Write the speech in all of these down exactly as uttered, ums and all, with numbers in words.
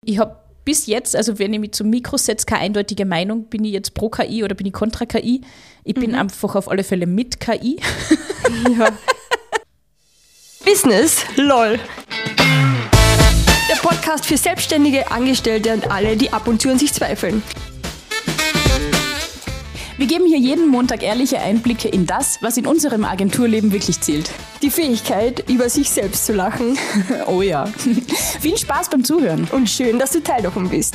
ich habe bis jetzt, also wenn ich mich zum Mikro setze, keine eindeutige Meinung, bin ich jetzt pro K I oder bin ich kontra K I. Ich bin mhm. einfach auf alle Fälle mit K I. Ja. Business, lol. Der Podcast für Selbstständige, Angestellte und alle, die ab und zu an sich zweifeln. Wir geben hier jeden Montag ehrliche Einblicke in das, was in unserem Agenturleben wirklich zählt. Die Fähigkeit, über sich selbst zu lachen. Oh ja. Viel Spaß beim Zuhören. Und schön, dass du Teil davon bist.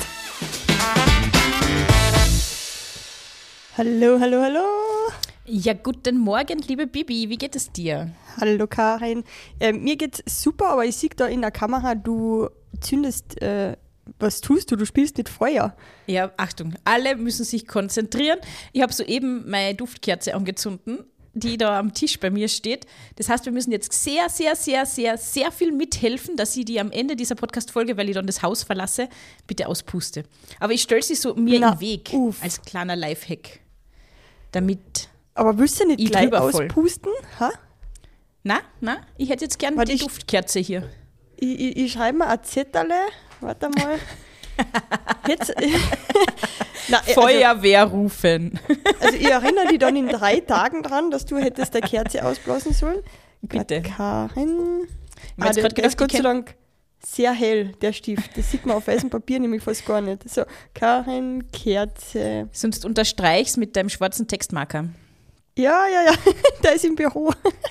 Hallo, hallo, hallo. Ja, guten Morgen, liebe Bibi. Wie geht es dir? Hallo, Karin. Äh, mir geht's super, aber ich sehe da in der Kamera, du zündest... Äh, Was tust du? Du spielst mit Feuer. Ja, Achtung, alle müssen sich konzentrieren. Ich habe soeben meine Duftkerze angezündet, die da am Tisch bei mir steht. Das heißt, wir müssen jetzt sehr, sehr, sehr, sehr, sehr viel mithelfen, dass ich die am Ende dieser Podcast-Folge, weil ich dann das Haus verlasse, bitte auspuste. Aber ich stelle sie so mir Na, im Weg uff. als kleiner Lifehack, damit Aber willst du nicht ich gleich drüber voll. auspusten? Ha? Na, na, ich hätte jetzt gern Warte, die ich- Duftkerze hier. Ich, ich, ich schreibe mal ein Zetterle. Warte mal. Jetzt. Na, also, Feuerwehr rufen. also ich erinnere dich dann in drei Tagen dran, dass du hättest der Kerze ausblasen sollen. Bitte. Karin. Ich hab jetzt der, grad der ist gedacht, Gott ich sei kenn- Dank sehr hell, der Stift. Das sieht man auf weißem Papier nämlich fast gar nicht. So, Karin, Kerze. Sonst unterstreich's mit deinem schwarzen Textmarker. Ja, ja, ja, der ist im Büro.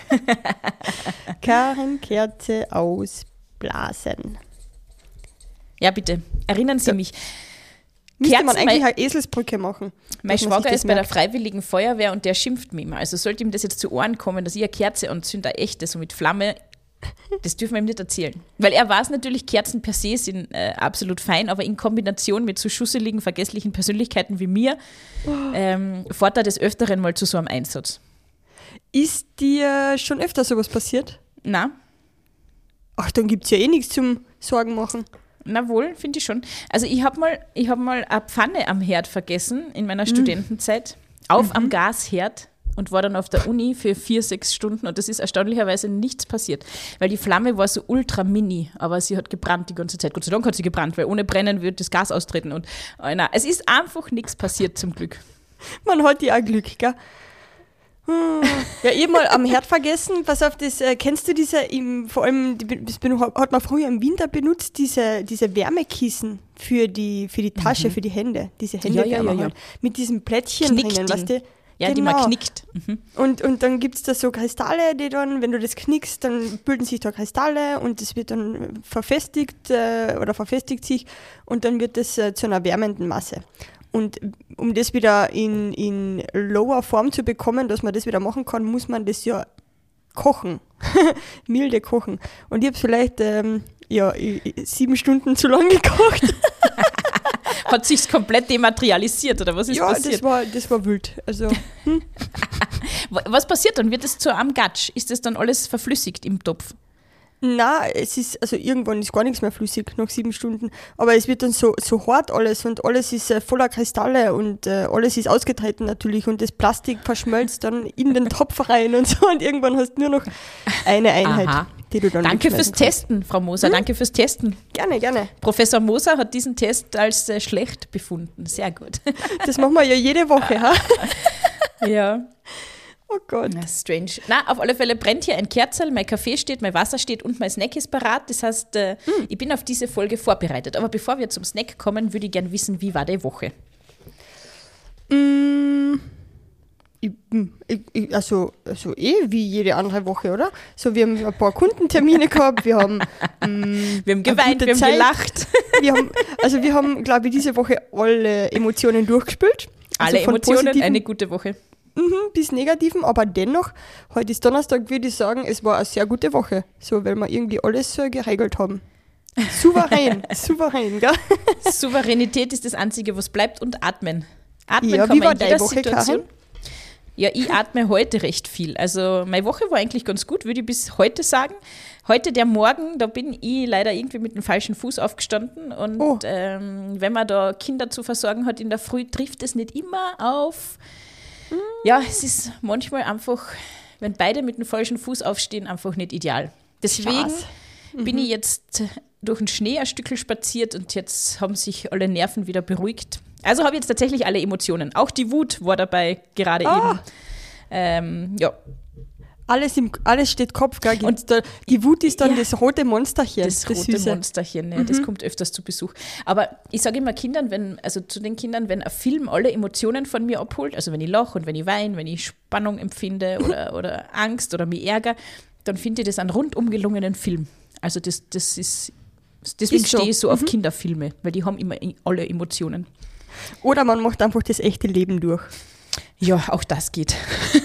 Karin, Kerze ausblasen. Ja, bitte. Erinnern Sie So. mich. Müsste Kerzen, man eigentlich mein- eine Eselsbrücke machen. Mein dass man sich Schwager das ist bei der merkt. Freiwilligen Feuerwehr und der schimpft mich immer. Also sollte ihm das jetzt zu Ohren kommen, dass ich eine Kerze anzünde, eine echte, so mit Flamme, das dürfen wir ihm nicht erzählen. Weil er weiß natürlich, Kerzen per se sind äh, absolut fein, aber in Kombination mit so schusseligen, vergesslichen Persönlichkeiten wie mir, ähm, fährt er des Öfteren mal zu so einem Einsatz. Ist dir schon öfter sowas passiert? Na, Ach, dann gibt es ja eh nichts zum Sorgen machen. na wohl, finde ich schon. Also ich habe mal, ich hab mal eine Pfanne am Herd vergessen in meiner Studentenzeit, auf am Gasherd und war dann auf der Uni für vier, sechs Stunden und das ist erstaunlicherweise nichts passiert, weil die Flamme war so ultra mini, aber sie hat gebrannt die ganze Zeit. Gott sei Dank hat sie gebrannt, weil ohne Brennen wird das Gas austreten und äh, na, es ist einfach nichts passiert zum Glück. Man hat ja auch Glück, gell? Hm. Ja, ich hab mal am Herd vergessen, pass auf, das, äh, kennst du diese, im, vor allem, die, das ben- hat man früher im Winter benutzt, diese, diese Wärmekissen für die, für die Tasche, für die Hände, diese Hände Ja, ja, ja, ja. halt, mit diesem Plättchen Knickding. drinnen, weißt du? Ja, die man knickt. Mhm. Und, und dann gibt es da so Kristalle, die dann, wenn du das knickst, dann bilden sich da Kristalle und das wird dann verfestigt äh, oder verfestigt sich und dann wird das äh, zu einer wärmenden Masse. Und um das wieder in, in lower Form zu bekommen, dass man das wieder machen kann, muss man das ja kochen. Milde kochen. Und ich habe vielleicht ähm, ja, i- i- sieben Stunden zu lang gekocht. Hat sich's komplett dematerialisiert oder was ist Ja, passiert? das war, das war wild. Also, Was passiert dann? Wird es zu einem Gatsch? Ist das dann alles verflüssigt im Topf? na, es ist, also irgendwann ist gar nichts mehr flüssig nach sieben Stunden, aber es wird dann so, so hart alles und alles ist äh, voller Kristalle und äh, alles ist ausgetreten natürlich und das Plastik verschmilzt dann in den Topf rein und so und irgendwann hast du nur noch eine Einheit, Aha. die du dann Danke fürs wegschmeißen kannst. Testen, Frau Moser. Danke fürs Testen. Gerne, gerne. Professor Moser hat diesen Test als äh, schlecht befunden. Sehr gut. Das machen wir ja jede Woche, ha? Ja. Oh Gott. Na, strange. Na, auf alle Fälle brennt hier ein Kerzerl, mein Kaffee steht, mein Wasser steht und mein Snack ist parat. Das heißt, äh, Hm. ich bin auf diese Folge vorbereitet. Aber bevor wir zum Snack kommen, würde ich gerne wissen, wie war die Woche? Mm, ich, ich, ich, also, also eh wie jede andere Woche, oder? So, wir haben ein paar Kundentermine gehabt, wir haben mm, Wir haben eine geweint, gute wir haben Zeit. gelacht. Wir haben, also wir haben, glaube ich, diese Woche alle Emotionen durchgespielt. Also Alle von Emotionen, positiven eine gute Woche. mhm, bis negativen, aber dennoch, heute ist Donnerstag, würde ich sagen, es war eine sehr gute Woche. So, weil wir irgendwie alles so geregelt haben. Souverän, souverän, gell? Souveränität ist das Einzige, was bleibt und atmen. Atmen Ja, kann wie man war in deine jeder Woche, Situation. Karin? Ja, ich atme heute recht viel. Also meine Woche war eigentlich ganz gut, würde ich bis heute sagen. Heute der Morgen, da bin ich leider irgendwie mit dem falschen Fuß aufgestanden und Oh. ähm, wenn man da Kinder zu versorgen hat in der Früh, trifft es nicht immer auf. Ja, es ist manchmal einfach, wenn beide mit dem falschen Fuß aufstehen, einfach nicht ideal. Deswegen Spaß. bin ich jetzt durch den Schnee ein Stückchen spaziert und jetzt haben sich alle Nerven wieder beruhigt. Also habe ich jetzt tatsächlich alle Emotionen. Auch die Wut war dabei gerade Ah. eben. Ähm, ja, Alles, im, alles steht Kopf, gell? Und- Und da, die Wut ist dann Ja. das rote Monsterchen. das rote Süße. Monsterchen, ja, das kommt öfters zu Besuch. Aber ich sage immer Kindern, wenn, also zu den Kindern, wenn ein Film alle Emotionen von mir abholt, also wenn ich lache und wenn ich weine, wenn ich Spannung empfinde oder, oder Angst oder mich ärgere, dann finde ich das einen rundum gelungenen Film. Also das, das ist, deswegen Ist so. stehe ich so auf Kinderfilme, weil die haben immer alle Emotionen. Oder man macht einfach das echte Leben durch. Ja, auch das geht.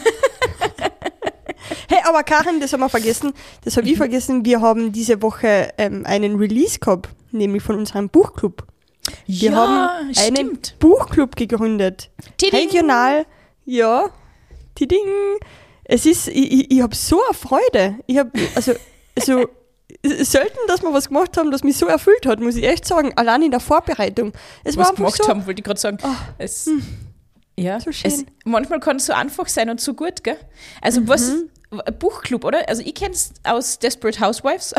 Hey, aber Karin, das haben wir vergessen, das habe ich vergessen, wir haben diese Woche ähm, einen Release gehabt, nämlich von unserem Buchclub. Wir ja, haben einen stimmt. Buchclub gegründet. Tiding. Regional, ja, Tiding. Es ist, ich, ich, ich habe so eine Freude. Ich habe, also, also selten, dass wir was gemacht haben, das mich so erfüllt hat, muss ich echt sagen, allein in der Vorbereitung. Es war Was einfach gemacht so, haben, wollte ich gerade sagen. Es, ja, so schön. es, manchmal kann es so einfach sein und so gut, gell? Also was, ein Buchclub, oder? Also ich kenne es aus Desperate Housewives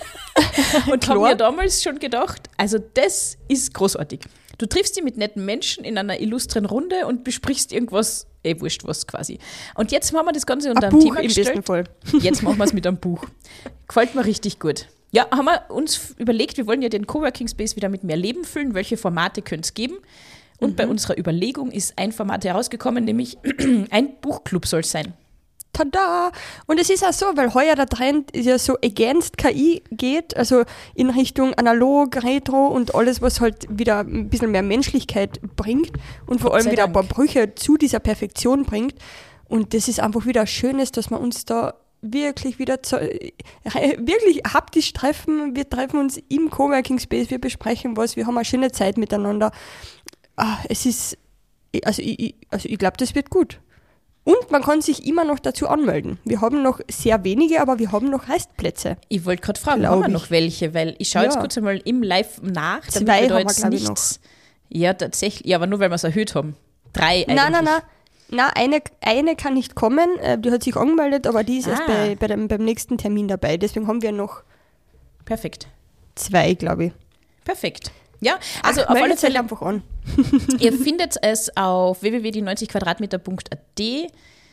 und habe Klar. mir damals schon gedacht, also das ist großartig. Du triffst dich mit netten Menschen in einer illustren Runde und besprichst irgendwas, eh wurscht was quasi. Und jetzt haben wir das Ganze unter ein einem Buch Thema im besten gestellt. Fall. Jetzt machen wir es mit einem Buch. Gefällt mir richtig gut. Ja, haben wir uns f- überlegt, wir wollen ja den Coworking Space wieder mit mehr Leben füllen. Welche Formate könnte es geben? Und bei unserer Überlegung ist ein Format herausgekommen, nämlich ein Buchclub soll es sein. Tada! Und es ist auch so, weil heuer der Trend ist ja so against K I geht, also in Richtung analog, retro und alles, was halt wieder ein bisschen mehr Menschlichkeit bringt und vor Gott allem sei wieder ein paar Dank. Brüche zu dieser Perfektion bringt. Und das ist einfach wieder Schönes, dass wir uns da wirklich wieder zu, äh, wirklich haptisch treffen. Wir treffen uns im Coworking Space, wir besprechen was, wir haben eine schöne Zeit miteinander. Ah, es ist, also ich, ich- also ich glaube, das wird gut. Und man kann sich immer noch dazu anmelden. Wir haben noch sehr wenige, aber wir haben noch Restplätze. Ich wollte gerade fragen, Glaub haben wir ich. noch welche? Weil ich schaue Ja. jetzt kurz einmal im Live nach. damit Zwei wir da haben wir, jetzt glaub ich, nichts- Ja, tatsächlich. Ja, aber nur, weil wir es erhöht haben. Drei eigentlich. Nein, nein, nein. Nein, eine, eine kann nicht kommen. äh, Die hat sich angemeldet, aber die ist erst Ah. bei, bei dem, beim nächsten Termin dabei. Deswegen haben wir noch Perfekt. zwei, glaube ich. Perfekt. Ja, also Ach, auf alle meldet euch Fälle, einfach an. ihr findet es auf w w w punkt die neunzig quadratmeter punkt a d.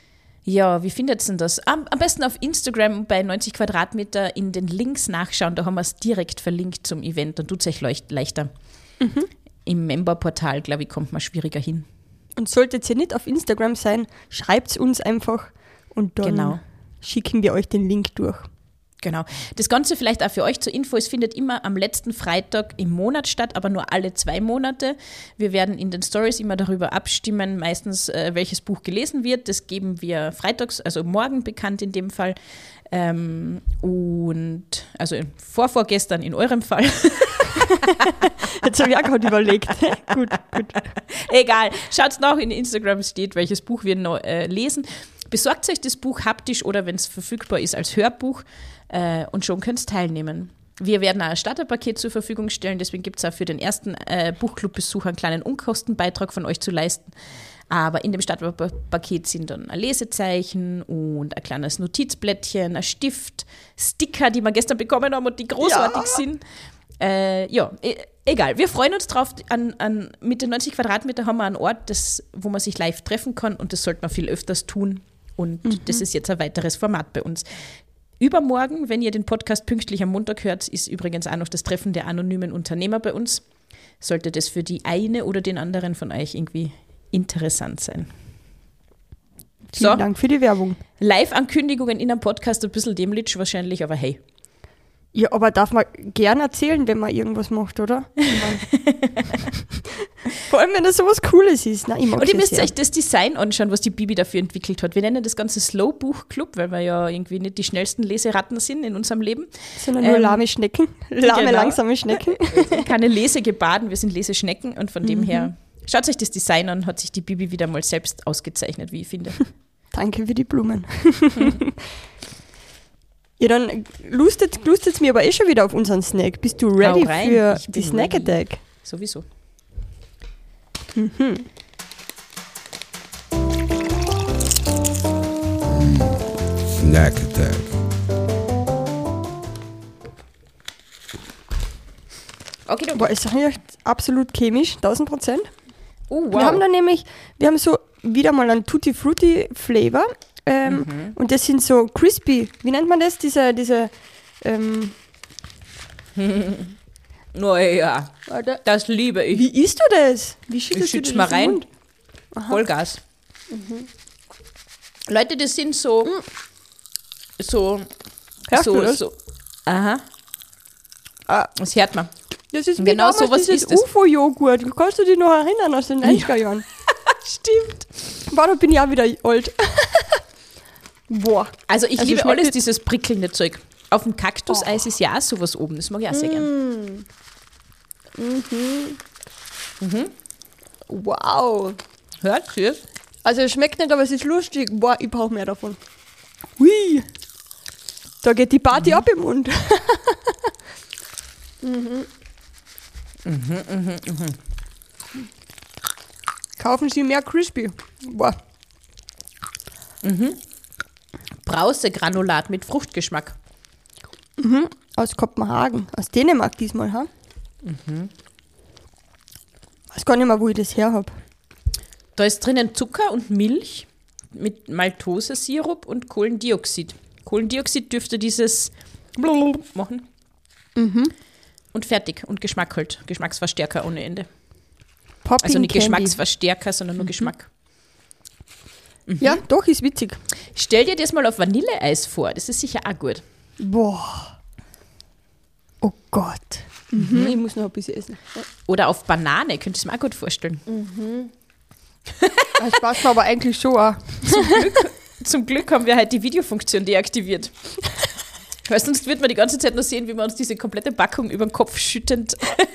Ja, wie findet ihr denn das? Am, am besten auf Instagram bei neunzig Quadratmeter in den Links nachschauen, da haben wir es direkt verlinkt zum Event, dann tut es euch leucht, leichter. Im Member-Portal, glaube ich, kommt man schwieriger hin. Und solltet ihr nicht auf Instagram sein, schreibt es uns einfach und dann Genau. schicken wir euch den Link durch. Genau. Das Ganze vielleicht auch für euch zur Info, es findet immer am letzten Freitag im Monat statt, aber nur alle zwei Monate. Wir werden in den Stories immer darüber abstimmen, meistens äh, welches Buch gelesen wird. Das geben wir freitags, also morgen bekannt in dem Fall. Ähm, und also vorvorgestern in eurem Fall. Jetzt habe ich auch gerade überlegt. gut, gut. Egal, schaut nach, in Instagram steht, welches Buch wir noch, äh, lesen. Besorgt euch das Buch haptisch oder wenn es verfügbar ist als Hörbuch äh, und schon könnt ihr teilnehmen. Wir werden auch ein Starterpaket zur Verfügung stellen, deswegen gibt es auch für den ersten äh, Buchclub-Besuch einen kleinen Unkostenbeitrag von euch zu leisten. Aber in dem Starterpaket sind dann ein Lesezeichen und ein kleines Notizblättchen, ein Stift, Sticker, die wir gestern bekommen haben und die großartig Ja. sind. Äh, ja, e egal. Wir freuen uns drauf. An, an, mit den neunzig Quadratmeter haben wir einen Ort, das, wo man sich live treffen kann und das sollte man viel öfters tun. Und Mhm. das ist jetzt ein weiteres Format bei uns. Übermorgen, wenn ihr den Podcast pünktlich am Montag hört, ist übrigens auch noch das Treffen der anonymen Unternehmer bei uns. Sollte das für die eine oder den anderen von euch irgendwie interessant sein. Vielen So, Dank für die Werbung. Live-Ankündigungen in einem Podcast, ein bisschen dämlich wahrscheinlich, aber hey. Ja, aber darf man gern erzählen, wenn man irgendwas macht, oder? Ich mein- Vor allem, wenn das sowas Cooles ist. Nein, ich mag Und ihr das müsst sehr. euch das Design anschauen, was die Bibi dafür entwickelt hat. Wir nennen das Ganze Slow Buch Club, weil wir ja irgendwie nicht die schnellsten Leseratten sind in unserem Leben. Sondern nur ähm, lahme Schnecken. Lahme, genau. langsame Schnecken. Keine Lesegebaden, wir sind Leseschnecken und von dem Mhm. her, schaut euch das Design an, hat sich die Bibi wieder mal selbst ausgezeichnet, wie ich finde. Danke für die Blumen. Ja, dann lustet, lustet mir aber eh schon wieder auf unseren Snack. Bist du ready Hau rein, für ich die bin Snack ready. Attack? Sowieso. Snack Attack. Okay, okay. Boah, es riecht absolut chemisch, tausend Prozent. Oh, wow. Wir haben dann nämlich, wir haben so wieder mal einen Tutti Frutti Flavor ähm, Mhm. und das sind so crispy, wie nennt man das? Diese, diese, ähm, Naja, warte. das liebe ich. Wie isst du das? Wie schüttest Ich du schütze das mal in den rein. Mund? Vollgas. Leute, das sind so, so, Hörst so, du das? so. Aha. Ah. Das hört man. Das ist wie Genau damals sowas dieses ist es. U F O-Joghurt. Kannst du dich noch erinnern aus den neunziger Jahren? Stimmt. Boah, da bin ich auch wieder alt. Boah. Also ich Also liebe schmeckt alles nicht- dieses prickelnde Zeug. Auf dem Kaktuseis ist ja auch sowas oben. Das mag ich auch sehr gern. Wow. Hört ihr? Also es schmeckt nicht, aber es ist lustig. Boah, ich brauche mehr davon. Hui. Da geht die Party ab im Mund. Kaufen Sie mehr Crispy. Boah. Brausegranulat mit Fruchtgeschmack. Aus Kopenhagen. Aus Dänemark diesmal, ha? Mhm. Weiß gar nicht mehr, wo ich das her habe. Da ist drinnen Zucker und Milch mit Maltosesirup und Kohlendioxid. Kohlendioxid dürfte dieses machen. Und fertig. Und Geschmack halt. Geschmacksverstärker ohne Ende. Popping Also nicht Candy. Geschmacksverstärker, sondern nur Geschmack. Ja, doch, ist witzig. Stell dir das mal auf Vanilleeis vor. Das ist sicher auch gut. Boah. Oh Gott. Mhm. Ich muss noch ein bisschen essen. Oder auf Banane. Könntest du mir auch gut vorstellen. Das passt mir aber eigentlich schon auch. Zum Glück haben wir halt die Videofunktion deaktiviert. Weil sonst wird man die ganze Zeit nur sehen, wie wir uns diese komplette Packung über den Kopf schüttend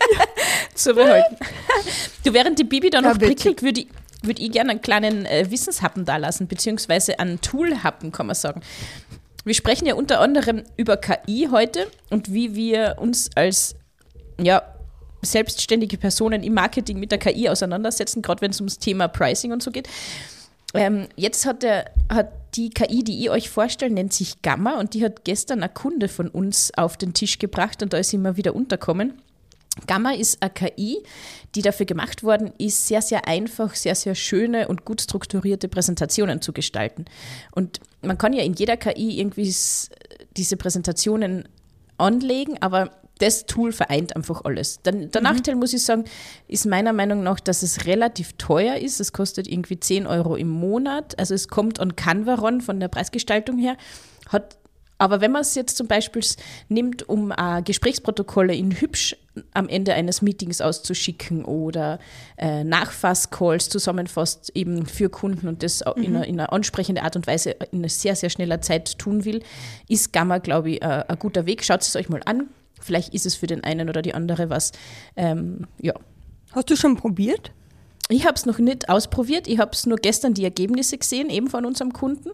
zu behalten. Du, während die Bibi da noch Ja, witzig. prickelt, würde ich, würd ich gerne einen kleinen äh, Wissenshappen da lassen, beziehungsweise einen Toolhappen, kann man sagen. Wir sprechen ja unter anderem über K I heute und wie wir uns als ja, selbstständige Personen im Marketing mit der K I auseinandersetzen, gerade wenn es ums Thema Pricing und so geht. Ähm, jetzt hat, der, hat die K I, die ich euch vorstelle, nennt sich Gamma und die hat gestern eine Kunde von uns auf den Tisch gebracht und da ist sie mal wieder unterkommen. Gamma ist eine K I, die dafür gemacht worden ist, sehr, sehr einfach, sehr, sehr schöne und gut strukturierte Präsentationen zu gestalten. Und man kann ja in jeder K I irgendwie s- diese Präsentationen anlegen, aber das Tool vereint einfach alles. Der, der Nachteil, muss ich sagen, ist meiner Meinung nach, dass es relativ teuer ist. Es kostet irgendwie zehn Euro im Monat. Also es kommt an Canva ran von der Preisgestaltung her. Hat, aber wenn man es jetzt zum Beispiel s- nimmt, um äh, Gesprächsprotokolle in hübsch am Ende eines Meetings auszuschicken oder äh, Nachfasscalls zusammenfasst eben für Kunden und das au- in, einer, in einer ansprechenden Art und Weise in einer sehr, sehr schneller Zeit tun will, ist Gamma, glaube ich, äh, ein guter Weg. Schaut es euch mal an. Vielleicht ist es für den einen oder die andere was. Ähm, ja. Hast du schon probiert? Ich habe es noch nicht ausprobiert. Ich habe es nur gestern die Ergebnisse gesehen, eben von unserem Kunden.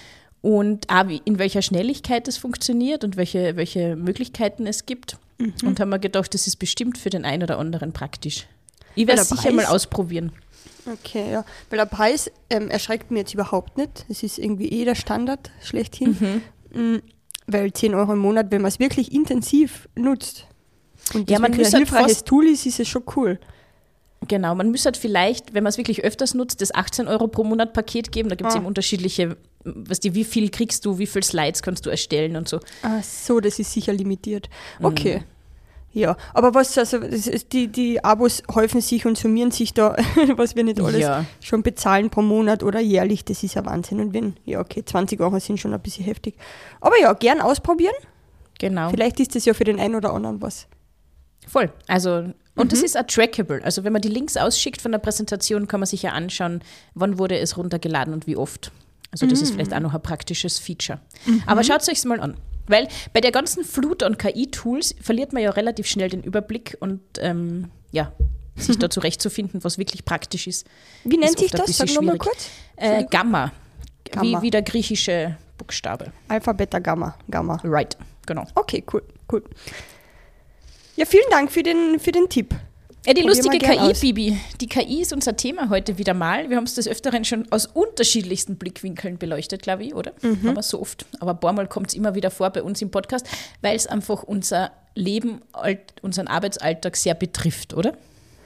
Und auch wie, in welcher Schnelligkeit es funktioniert und welche, welche Möglichkeiten es gibt. Und haben mir gedacht, das ist bestimmt für den einen oder anderen praktisch. Ich werde Weil es der sicher mal Preis- ausprobieren. Okay, ja. Weil der Preis ähm, erschreckt mich jetzt überhaupt nicht. Es ist irgendwie eh der Standard schlechthin. Mhm. Weil zehn Euro im Monat, wenn man es wirklich intensiv nutzt und das Ja, man wirklich müsste ein halt hilfreiches fast- Tool ist, ist es schon cool. Genau, man müsste halt vielleicht, wenn man es wirklich öfters nutzt, das achtzehn Euro pro Monat Paket geben. Da gibt es Ah. eben unterschiedliche, was die, wie viel kriegst du, wie viele Slides kannst du erstellen und so. Ach so, das ist sicher limitiert. Mhm. Okay. Ja, aber was, also das ist, die, die Abos häufen sich und summieren sich da, was wir nicht alles Ja. schon bezahlen pro Monat oder jährlich, das ist ein Wahnsinn. Und wenn, ja okay, zwanzig Euro sind schon ein bisschen heftig. Aber ja, gern ausprobieren. Genau. Vielleicht ist das ja für den einen oder anderen was. Voll. Also, und das ist auch trackable. Also wenn man die Links ausschickt von der Präsentation, kann man sich ja anschauen, wann wurde es runtergeladen und wie oft. Also das ist vielleicht auch noch ein praktisches Feature. Aber schaut es euch mal an. Weil bei der ganzen Flut an K I-Tools verliert man ja relativ schnell den Überblick und ähm, ja, sich da zurechtzufinden, was wirklich praktisch ist. Wie nennt ist sich oft ein das? Sag bisschen nochmal schwierig. kurz. Äh, Gamma. Gamma. Wie, wie der griechische Buchstabe. Alpha, Beta, Gamma. Gamma. Right, genau. Okay, cool, cool. Ja, vielen Dank für den, für den Tipp. Ja, die Probier lustige mal gern K I, aus. Bibi. Die K I ist unser Thema heute wieder mal. Wir haben es des Öfteren schon aus unterschiedlichsten Blickwinkeln beleuchtet, glaube ich, oder? Mhm. Aber so oft. Aber ein paar Mal kommt es immer wieder vor bei uns im Podcast, weil es einfach unser Leben, alt- unseren Arbeitsalltag sehr betrifft, oder?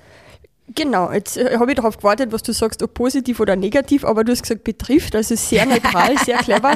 Genau, jetzt äh, habe ich darauf gewartet, was du sagst, ob positiv oder negativ, aber du hast gesagt betrifft, also sehr neutral, sehr clever.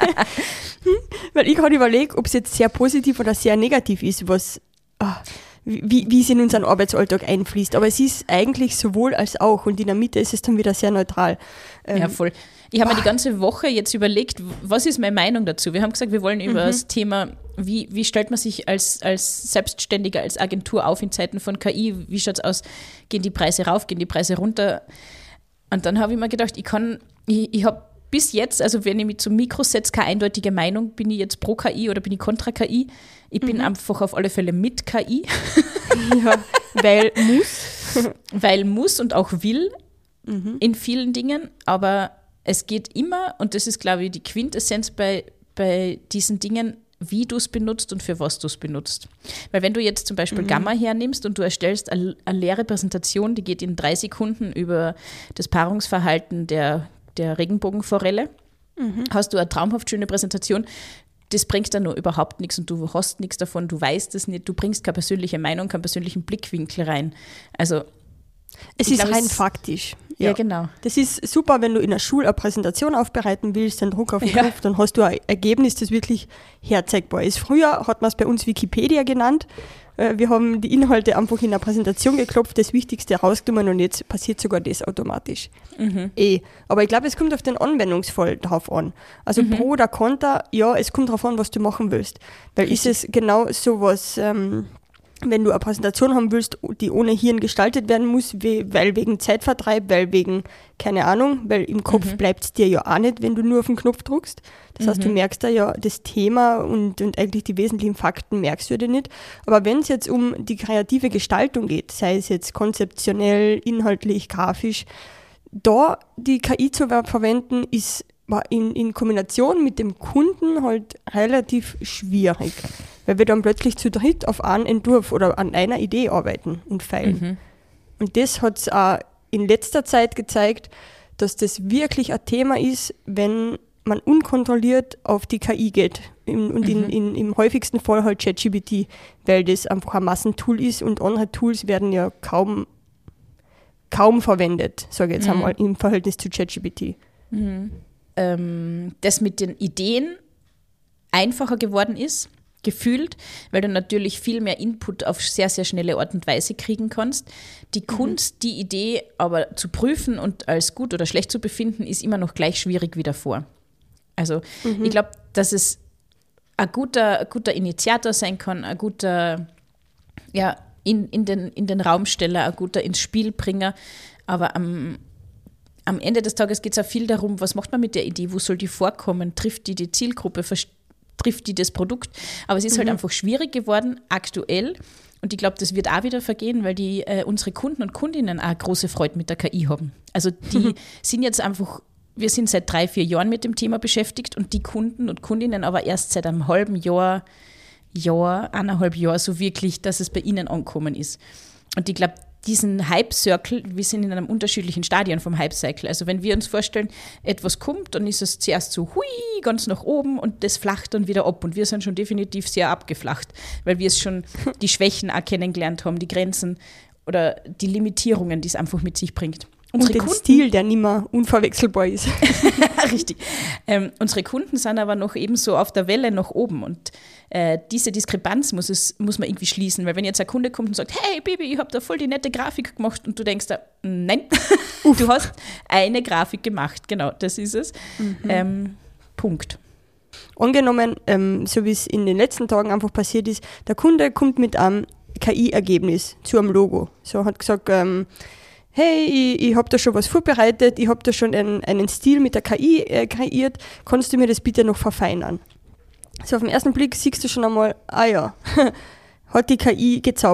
Hm, Weil ich gerade überlege, ob es jetzt sehr positiv oder sehr negativ ist, was ah, wie, wie es in unseren Arbeitsalltag einfließt. Aber es ist eigentlich sowohl als auch und in der Mitte ist es dann wieder sehr neutral. Ähm, Ja, voll. Ich habe mir die ganze Woche jetzt überlegt, was ist meine Meinung dazu? Wir haben gesagt, wir wollen über Mhm. das Thema, wie, wie stellt man sich als, als Selbstständiger, als Agentur auf in Zeiten von K I? Wie schaut es aus? Gehen die Preise rauf, gehen die Preise runter? Und dann habe ich mir gedacht, ich kann, ich, ich habe bis jetzt, also wenn ich mich zum Mikro setze, keine eindeutige Meinung, bin ich jetzt pro K I oder bin ich kontra K I? Ich bin einfach auf alle Fälle mit K I, ja, weil muss. weil muss und auch will Mhm. in vielen Dingen, aber es geht immer, und das ist, glaube ich, die Quintessenz bei, bei diesen Dingen, wie du es benutzt und für was du es benutzt. Weil wenn du jetzt zum Beispiel Gamma hernimmst und du erstellst eine, eine leere Präsentation, die geht in drei Sekunden über das Paarungsverhalten der, der Regenbogenforelle, hast du eine traumhaft schöne Präsentation, das bringt dann nur überhaupt nichts und du hast nichts davon, du weißt es nicht, du bringst keine persönliche Meinung, keinen persönlichen Blickwinkel rein. Also Es Ich ist glaub, rein es- faktisch. ja, genau. Das ist super, wenn du in der Schule eine Präsentation aufbereiten willst, einen Druck auf den Ja. Kopf, dann hast du ein Ergebnis, das wirklich herzeigbar ist. Früher hat man es bei uns Wikipedia genannt. Äh, Wir haben die Inhalte einfach in der Präsentation geklopft, das Wichtigste rausgenommen und jetzt passiert sogar das automatisch. Mhm. Eh. Aber ich glaube, es kommt auf den Anwendungsfall drauf an. Also Mhm. pro oder contra, ja, es kommt darauf an, was du machen willst. Weil ist es genau sowas, ähm, wenn du eine Präsentation haben willst, die ohne Hirn gestaltet werden muss, we- weil wegen Zeitvertreib, weil wegen, keine Ahnung, weil im Kopf Mhm. bleibt es dir ja auch nicht, wenn du nur auf den Knopf drückst. Das heißt, du Mhm. merkst da ja das Thema und, und eigentlich die wesentlichen Fakten merkst du dir nicht. Aber wenn es jetzt um die kreative Gestaltung geht, sei es jetzt konzeptionell, inhaltlich, grafisch, da die K I zu ver- verwenden, ist war in, in Kombination mit dem Kunden halt relativ schwierig, weil wir dann plötzlich zu dritt auf einen Entwurf oder an einer Idee arbeiten und feilen. Mhm. Und das hat es auch in letzter Zeit gezeigt, dass das wirklich ein Thema ist, wenn man unkontrolliert auf die K I geht. Im, und in, Mhm. in, im häufigsten Fall halt ChatGPT, weil das einfach ein Massentool ist und andere Tools werden ja kaum, kaum verwendet, sage ich jetzt Mhm. einmal, im Verhältnis zu ChatGPT. Mhm. Ähm, das mit den Ideen einfacher geworden ist, gefühlt, weil du natürlich viel mehr Input auf sehr, sehr schnelle Art und Weise kriegen kannst. Die Kunst, die Idee aber zu prüfen und als gut oder schlecht zu befinden, ist immer noch gleich schwierig wie davor. Also ich glaube, dass es ein guter, ein guter Initiator sein kann, ein guter, ja, in, in, den, in den Raumsteller, ein guter ins Spielbringer, aber am Am Ende des Tages geht es auch viel darum, was macht man mit der Idee, wo soll die vorkommen, trifft die die Zielgruppe, vers- trifft die das Produkt. Aber es ist halt einfach schwierig geworden, aktuell. Und ich glaube, das wird auch wieder vergehen, weil die äh, unsere Kunden und Kundinnen auch große Freude mit der K I haben. Also die sind jetzt einfach, wir sind seit drei, vier Jahren mit dem Thema beschäftigt und die Kunden und Kundinnen aber erst seit einem halben Jahr, Jahr, eineinhalb Jahr so wirklich, dass es bei ihnen angekommen ist. Und ich glaube, diesen Hype-Circle, wir sind in einem unterschiedlichen Stadion vom Hype-Cycle. Also wenn wir uns vorstellen, etwas kommt, dann ist es zuerst so hui, ganz nach oben und das flacht dann wieder ab. Und wir sind schon definitiv sehr abgeflacht, weil wir es schon die Schwächen auch kennengelernt haben, die Grenzen oder die Limitierungen, die es einfach mit sich bringt. Unsere und den Kunden, Stil, der nicht mehr unverwechselbar ist. richtig. Ähm, unsere Kunden sind aber noch ebenso auf der Welle nach oben und äh, diese Diskrepanz muss, es, muss man irgendwie schließen, weil wenn jetzt ein Kunde kommt und sagt, hey Baby, ich habe da voll die nette Grafik gemacht und du denkst da, nein, du hast eine Grafik gemacht, genau, das ist es. Mhm. Ähm, Punkt. Angenommen, ähm, so wie es in den letzten Tagen einfach passiert ist, der Kunde kommt mit einem K I-Ergebnis zu einem Logo. So hat gesagt, ähm, hey, ich, ich habe da schon was vorbereitet, ich habe da schon einen, einen Stil mit der K I äh, kreiert, kannst du mir das bitte noch verfeinern? So auf den ersten Blick siehst du schon einmal, ah ja, hat die K I gezaubert,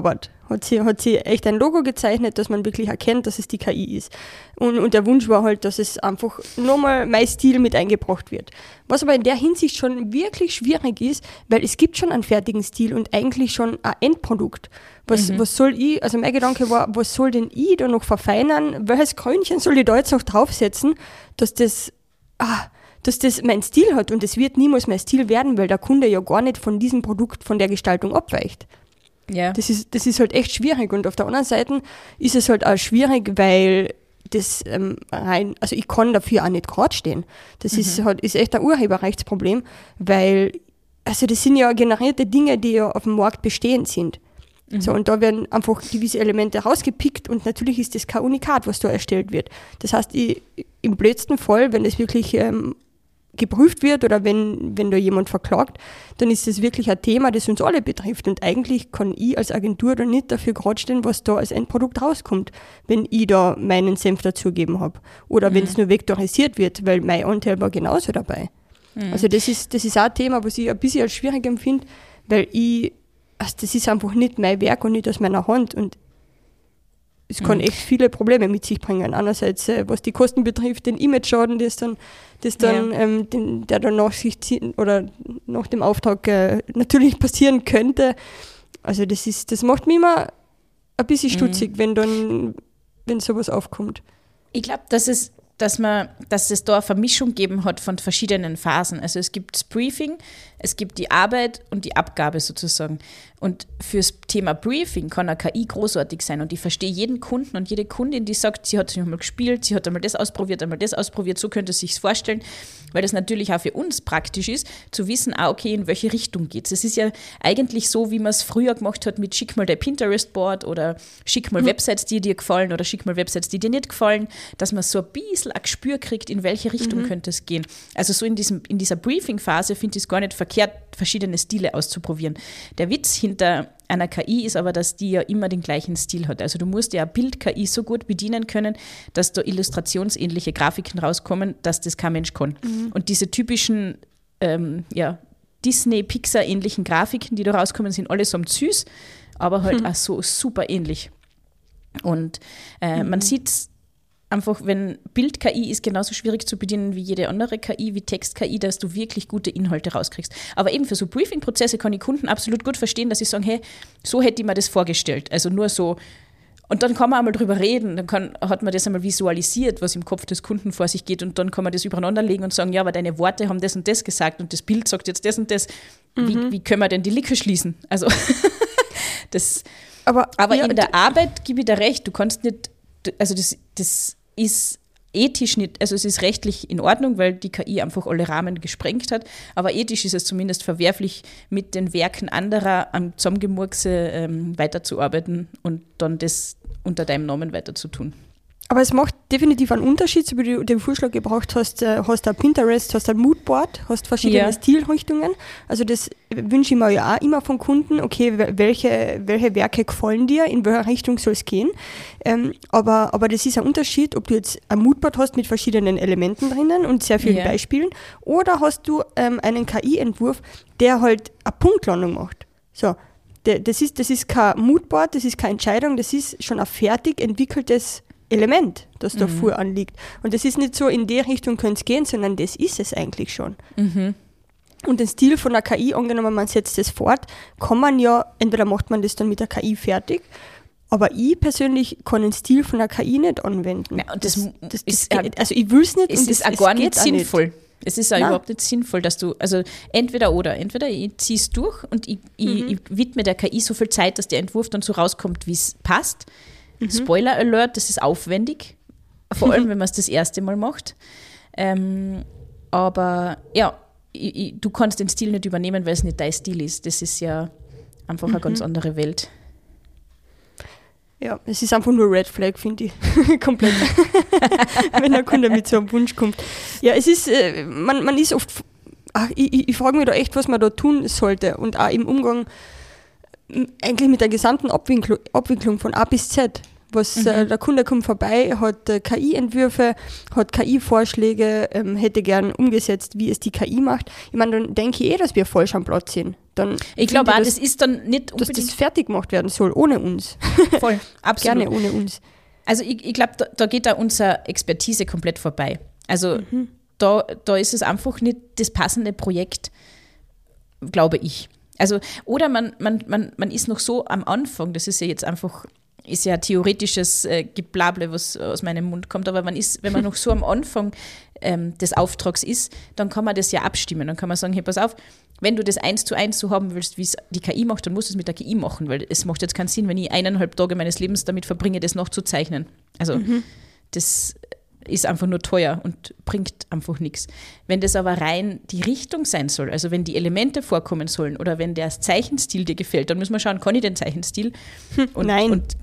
Hat sie, hat sie echt ein Logo gezeichnet, dass man wirklich erkennt, dass es die K I ist. Und, und der Wunsch war halt, dass es einfach nochmal mein Stil mit eingebracht wird. Was aber in der Hinsicht schon wirklich schwierig ist, weil es gibt schon einen fertigen Stil und eigentlich schon ein Endprodukt. Was, mhm. was soll ich, also mein Gedanke war, was soll denn ich da noch verfeinern? Welches Krönchen soll ich da jetzt noch draufsetzen, dass das, ah, dass das mein Stil hat? Und es wird niemals mein Stil werden, weil der Kunde ja gar nicht von diesem Produkt, von der Gestaltung abweicht. Ja. Das ist, das ist halt echt schwierig. Und auf der anderen Seite ist es halt auch schwierig, weil das ähm, rein, also ich kann dafür auch nicht gerade stehen. Das mhm. ist halt, ist echt ein Urheberrechtsproblem, weil, also das sind ja generierte Dinge, die ja auf dem Markt bestehend sind. Mhm. So, und da werden einfach gewisse Elemente rausgepickt und natürlich ist das kein Unikat, was da erstellt wird. Das heißt, ich, im blödsten Fall, wenn das wirklich ähm, geprüft wird oder wenn, wenn da jemand verklagt, dann ist das wirklich ein Thema, das uns alle betrifft. Und eigentlich kann ich als Agentur da nicht dafür gerade stehen, was da als Endprodukt rauskommt, wenn ich da meinen Senf dazugeben habe. Oder mhm. wenn es nur vektorisiert wird, weil mein Anteil war genauso dabei. Mhm. Also das ist, das ist auch ein Thema, was ich ein bisschen als schwierig empfinde, weil ich, also das ist einfach nicht mein Werk und nicht aus meiner Hand. Und es kann echt viele Probleme mit sich bringen. Einerseits, äh, was die Kosten betrifft, den Image-Schaden, das dann, das dann ja. ähm, den, der dann nach sich ziehen oder nach dem Auftrag äh, natürlich passieren könnte. Also das ist, das macht mich immer ein bisschen stutzig, mhm. wenn dann, wenn sowas aufkommt. Ich glaube, dass es, dass man, dass es da eine Vermischung gegeben hat von verschiedenen Phasen. Also es gibt das Briefing, es gibt die Arbeit und die Abgabe sozusagen. Und fürs Thema Briefing kann eine K I großartig sein. Und ich verstehe jeden Kunden und jede Kundin, die sagt, sie hat sich einmal gespielt, sie hat einmal das ausprobiert, einmal das ausprobiert, so könnte sie sich vorstellen, weil das natürlich auch für uns praktisch ist, zu wissen, ah, okay, in welche Richtung geht es. Es ist ja eigentlich so, wie man es früher gemacht hat mit schick mal dein Pinterest-Board oder schick mal mhm. Websites, die dir gefallen oder schick mal Websites, die dir nicht gefallen, dass man so ein bisschen ein Gespür kriegt, in welche Richtung mhm. könnte es gehen. Also so in, diesem, in dieser Briefing-Phase finde ich es gar nicht verkehrt, verschiedene Stile auszuprobieren. Der Witz hinter einer K I ist aber, dass die ja immer den gleichen Stil hat. Also du musst ja eine Bild-K I so gut bedienen können, dass da illustrationsähnliche Grafiken rauskommen, dass das kein Mensch kann. Mhm. Und diese typischen ähm, ja, Disney-Pixar-ähnlichen Grafiken, die da rauskommen, sind allesamt süß, aber halt mhm. auch so super ähnlich. Und äh, mhm. man sieht einfach, wenn Bild-K I ist genauso schwierig zu bedienen wie jede andere K I, wie Text-K I, dass du wirklich gute Inhalte rauskriegst. Aber eben für so Briefing-Prozesse kann ich Kunden absolut gut verstehen, dass sie sagen, hey, so hätte ich mir das vorgestellt. Also nur so. Und dann kann man einmal drüber reden, dann kann, hat man das einmal visualisiert, was im Kopf des Kunden vor sich geht und dann kann man das übereinander legen und sagen, ja, aber deine Worte haben das und das gesagt und das Bild sagt jetzt das und das. Mhm. Wie, wie können wir denn die Lücke schließen? Also das, aber aber ja, in der Arbeit gebe ich dir recht, du kannst nicht, also das, das ist ethisch nicht, also es ist rechtlich in Ordnung, weil die K I einfach alle Rahmen gesprengt hat, aber ethisch ist es zumindest verwerflich, mit den Werken anderer am Zusammengemurkse ähm, weiterzuarbeiten und dann das unter deinem Namen weiter zu tun. Aber es macht definitiv einen Unterschied, so wie du den Vorschlag gebraucht hast, hast du ein Pinterest, hast ein Moodboard, hast verschiedene ja. Stilrichtungen. Also das wünsche ich mir ja auch immer von Kunden, okay, welche, welche Werke gefallen dir, in welche Richtung soll es gehen. Ähm, aber, aber das ist ein Unterschied, ob du jetzt ein Moodboard hast mit verschiedenen Elementen drinnen und sehr vielen ja. Beispielen, oder hast du ähm, einen K I-Entwurf, der halt eine Punktlandung macht. So, der, das ist, das ist kein Moodboard, das ist keine Entscheidung, das ist schon ein fertig entwickeltes Element, das da mhm. vor anliegt. Und das ist nicht so, in die Richtung könnte es gehen, sondern das ist es eigentlich schon. Mhm. Und den Stil von der K I, angenommen, man setzt das fort, kann man ja, entweder macht man das dann mit der K I fertig, aber ich persönlich kann den Stil von der K I nicht anwenden. Ja, und das, das, das, das ist, geht, also ich will es nicht. Es und ist das, auch gar nicht sinnvoll. Nicht. Es ist auch Nein. überhaupt nicht sinnvoll, dass du, also entweder oder, entweder ich ziehe es durch und ich, ich, mhm. ich widme der K I so viel Zeit, dass der Entwurf dann so rauskommt, wie es passt. Mhm. Spoiler Alert, das ist aufwendig, vor allem, wenn man es das erste Mal macht. Ähm, aber ja, ich, ich, du kannst den Stil nicht übernehmen, weil es nicht dein Stil ist. Das ist ja einfach mhm. eine ganz andere Welt. Ja, es ist einfach nur Red Flag, finde ich. Komplett. Wenn der Kunde mit so einem Wunsch kommt. Ja, es ist, äh, man, man ist oft, ach, ich, ich, ich frage mich da echt, was man da tun sollte. Und auch im Umgang eigentlich mit der gesamten Abwicklung, Abwicklung von A bis Z. Was, mhm. äh, der Kunde kommt vorbei, hat äh, K I-Entwürfe, hat K I-Vorschläge, ähm, hätte gern umgesetzt, wie es die K I macht. Ich meine, dann denke ich eh, dass wir falsch am Platz sind. dann ich glaube auch, dass, das ist dann nicht unbedingt, dass das fertig gemacht werden soll, ohne uns. Voll, absolut. Gerne ohne uns. Also ich, ich glaube, da, da geht da unsere Expertise komplett vorbei. Also mhm. da, da ist es einfach nicht das passende Projekt, glaube ich. Also, oder man, man, man, man ist noch so am Anfang, das ist ja jetzt einfach, ist ja theoretisches äh, Geblable, was aus meinem Mund kommt, aber man ist, wenn man noch so am Anfang ähm, des Auftrags ist, dann kann man das ja abstimmen. Dann kann man sagen, hey, pass auf, wenn du das eins zu eins so haben willst, wie es die K I macht, dann musst du es mit der K I machen, weil es macht jetzt keinen Sinn, wenn ich eineinhalb Tage meines Lebens damit verbringe, das nachzuzeichnen. Also mhm. das ist einfach nur teuer und bringt einfach nichts. Wenn das aber rein die Richtung sein soll, also wenn die Elemente vorkommen sollen oder wenn der Zeichenstil dir gefällt, dann müssen wir schauen, kann ich den Zeichenstil? Und, Nein. Und,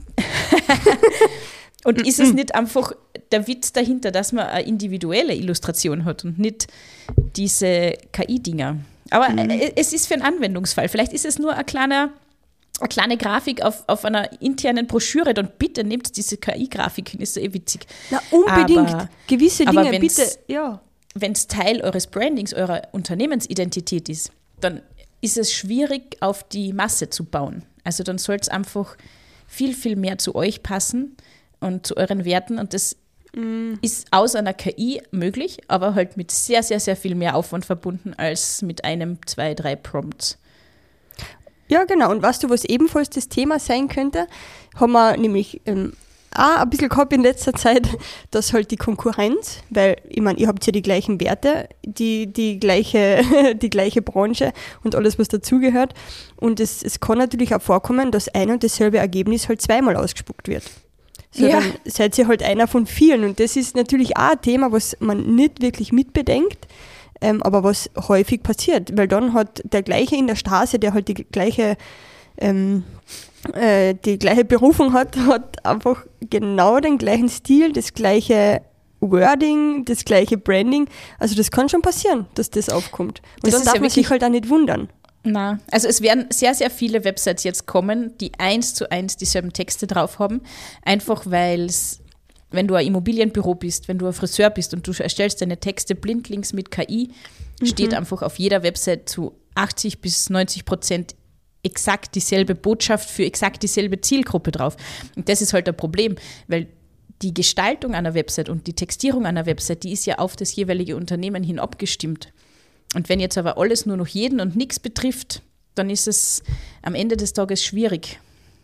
und ist es nicht einfach der Witz dahinter, dass man eine individuelle Illustration hat und nicht diese K I-Dinger? Aber mhm. es ist für einen Anwendungsfall. Vielleicht ist es nur ein kleiner, eine kleine Grafik auf, auf einer internen Broschüre. Dann bitte nehmt diese K I-Grafik hin, ist so eh witzig. Na, unbedingt. Aber, gewisse Dinge, bitte. Ja. Wenn es Teil eures Brandings, eurer Unternehmensidentität ist, dann ist es schwierig, auf die Masse zu bauen. Also dann soll es einfach viel, viel mehr zu euch passen und zu euren Werten. Und das mm. ist aus einer K I möglich, aber halt mit sehr, sehr, sehr viel mehr Aufwand verbunden als mit einem, zwei, drei Prompts. Ja, genau. Und weißt du, was ebenfalls das Thema sein könnte, haben wir nämlich ähm, auch ein bisschen gehabt in letzter Zeit, dass halt die Konkurrenz, weil ich meine, ihr habt ja die gleichen Werte, die, die, gleiche, die gleiche Branche und alles, was dazugehört. Und es, es kann natürlich auch vorkommen, dass ein und dasselbe Ergebnis halt zweimal ausgespuckt wird. So, ja. Dann seid ihr halt einer von vielen. Und das ist natürlich auch ein Thema, was man nicht wirklich mitbedenkt, ähm, aber was häufig passiert. Weil dann hat der gleiche in der Straße, der halt die gleiche, ähm, äh, die gleiche Berufung hat, hat einfach genau den gleichen Stil, das gleiche Wording, das gleiche Branding. Also das kann schon passieren, dass das aufkommt. Und das dann darf ja man sich halt auch nicht wundern. Na, also es werden sehr, sehr viele Websites jetzt kommen, die eins zu eins dieselben Texte drauf haben, einfach weil es, wenn du ein Immobilienbüro bist, wenn du ein Friseur bist und du erstellst deine Texte blindlings mit K I, mhm. steht einfach auf jeder Website zu achtzig bis neunzig Prozent exakt dieselbe Botschaft für exakt dieselbe Zielgruppe drauf. Und das ist halt ein Problem, weil die Gestaltung einer Website und die Textierung einer Website, die ist ja auf das jeweilige Unternehmen hin abgestimmt. Und wenn jetzt aber alles nur noch jeden und nichts betrifft, dann ist es am Ende des Tages schwierig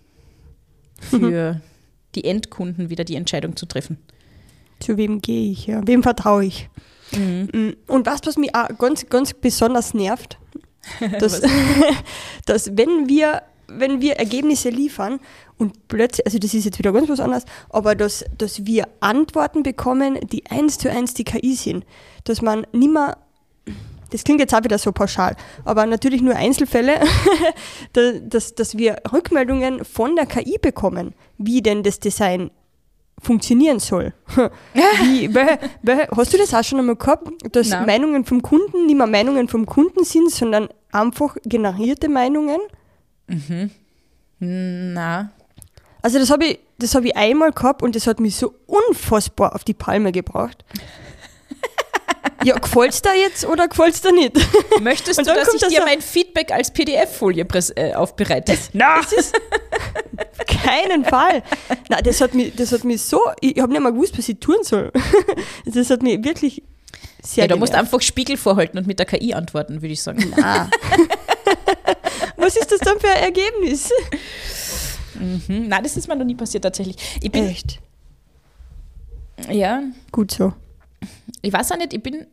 für mhm. die Endkunden wieder die Entscheidung zu treffen. Zu wem gehe ich, ja? Wem vertraue ich? Mhm. Und was, was mich auch ganz, ganz besonders nervt, dass, dass wenn wir, wenn wir Ergebnisse liefern und plötzlich, also das ist jetzt wieder ganz was anderes, aber dass, dass wir Antworten bekommen, die eins zu eins die K I sind, dass man nicht mehr, das klingt jetzt auch wieder so pauschal, aber natürlich nur Einzelfälle, dass, dass wir Rückmeldungen von der K I bekommen, wie denn das Design funktionieren soll. Wie, weil, weil, hast du das auch schon einmal gehabt, dass Nein. Meinungen vom Kunden nicht mehr Meinungen vom Kunden sind, sondern einfach generierte Meinungen? Mhm. Na. Also das habe ich, das habe ich einmal gehabt und das hat mich so unfassbar auf die Palme gebracht. Ja, gefällt es dir jetzt oder gefällt es dir nicht? Möchtest du, dass ich dir mein Feedback als P D F-Folie präs- äh, aufbereite? Nein, das ist keinen Fall. Nein, das hat mich, das hat mich so, ich habe nicht mal gewusst, was ich tun soll. Das hat mich wirklich sehr Ja, da musst du einfach Spiegel vorhalten und mit der K I antworten, würde ich sagen. Nein. Was ist das dann für ein Ergebnis? Mhm. Nein, das ist mir noch nie passiert tatsächlich. Ich bin, Echt? Ja. Gut so. Ich weiß auch nicht, ich bin...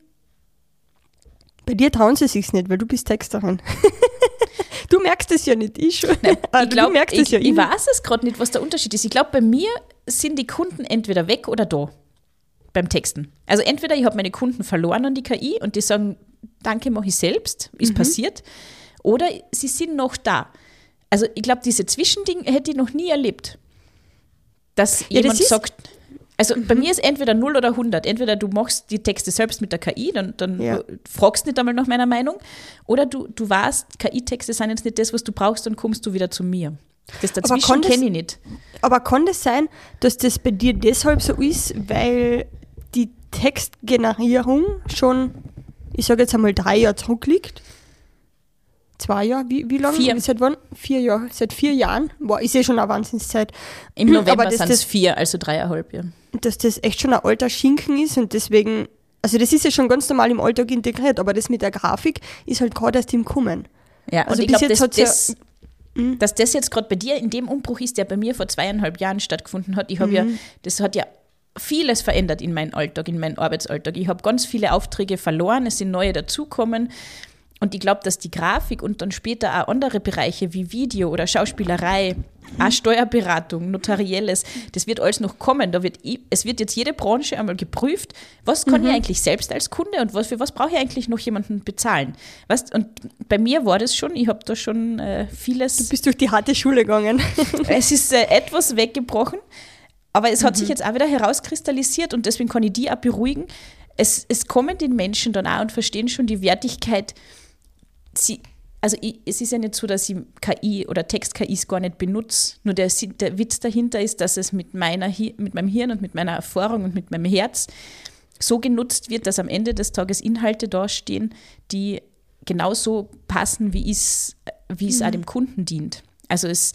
Bei dir trauen sie sich's nicht, weil du bist Texterin. Du merkst es ja nicht, ich schon. Nein, ich glaub, du merkst ich, es ja ich weiß es gerade nicht, was der Unterschied ist. Ich glaube, bei mir sind die Kunden entweder weg oder da beim Texten. Also entweder ich habe meine Kunden verloren an die K I und die sagen, danke, mache ich selbst, ist mhm. passiert. Oder sie sind noch da. Also ich glaube, diese Zwischending hätte ich noch nie erlebt. Dass ja, jemand das sagt... Also mhm. bei mir ist entweder null oder hundert. Entweder du machst die Texte selbst mit der K I, dann, dann ja. fragst du nicht einmal nach meiner Meinung. Oder du, du weißt, K I-Texte sind jetzt nicht das, was du brauchst, dann kommst du wieder zu mir. Das dazwischen kenne ich nicht. Aber kann das sein, dass das bei dir deshalb so ist, weil die Textgenerierung schon, ich sage jetzt einmal, drei Jahre zurückliegt? Zwei Jahre? Wie, wie lange? Vier. Seit wann? Vier Jahre. Seit vier Jahren? Boah, ist ja schon eine Wahnsinnszeit. Im November Aber das- sind das- es vier, also dreieinhalb, ja. Dass das echt schon ein alter Schinken ist und deswegen, also das ist ja schon ganz normal im Alltag integriert, aber das mit der Grafik ist halt gerade erst im Kommen. Ja, Also und ich bis glaube, jetzt dass, hat's ja- das, dass das jetzt gerade bei dir in dem Umbruch ist, der bei mir vor zweieinhalb Jahren stattgefunden hat. Ich habe ja, das hat ja vieles verändert in meinem Alltag, in meinem Arbeitsalltag. Ich habe ganz viele Aufträge verloren, es sind neue dazugekommen. Und ich glaube, dass die Grafik und dann später auch andere Bereiche wie Video oder Schauspielerei, auch Steuerberatung, Notarielles, das wird alles noch kommen. Da wird, es wird jetzt jede Branche einmal geprüft, was kann ich eigentlich selbst als Kunde und was, für was brauche ich eigentlich noch jemanden bezahlen. Weißt, und bei mir war das schon, ich habe da schon äh, vieles. Du bist durch die harte Schule gegangen. Es ist äh, etwas weggebrochen, aber es hat sich jetzt auch wieder herauskristallisiert und deswegen kann ich die auch beruhigen. Es, es kommen den Menschen dann auch und verstehen schon die Wertigkeit. Sie, also ich, es ist ja nicht so, dass ich K I oder Text-K Is gar nicht benutze. Nur der, der Witz dahinter ist, dass es mit, meiner, mit meinem Hirn und mit meiner Erfahrung und mit meinem Herz so genutzt wird, dass am Ende des Tages Inhalte dastehen, die genauso passen, wie es, wie es mhm. auch dem Kunden dient. Also es,